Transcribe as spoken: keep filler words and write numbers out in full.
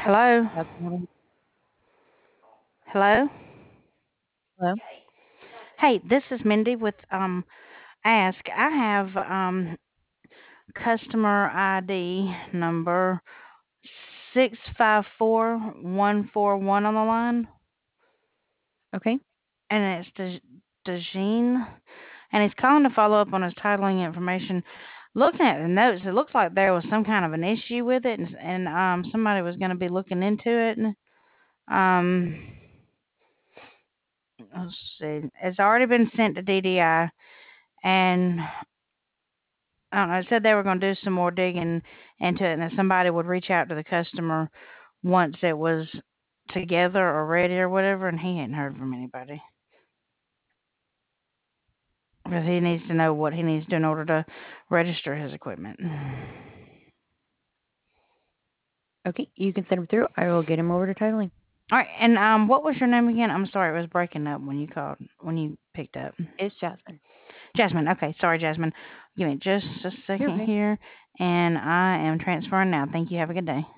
Hello? That's another. Hello? Hello? Hey, this is Mindy with um Ask. I have um customer I D number six five four one four one on the line, Okay. and it's De- Dejeen, and he's calling to follow up on his titling information. Looking at the notes, it looks like there was some kind of an issue with it, and, and um somebody was going to be looking into it. And, um, let's see, it's already been sent to D D I, and I don't know, it said they were gonna do some more digging into it and that somebody would reach out to the customer once it was together or ready or whatever, and he hadn't heard from anybody. Because he needs to know what he needs to do in order to register his equipment. Okay. You can send him through. I will get him over to titling. All right, and um, what was your name again? I'm sorry, it was breaking up when you called, when you picked up. It's Jasmine. Jasmine. Okay, sorry, Jasmine. Give me just a You're second okay. here, and I am transferring now. Thank you. Have a good day.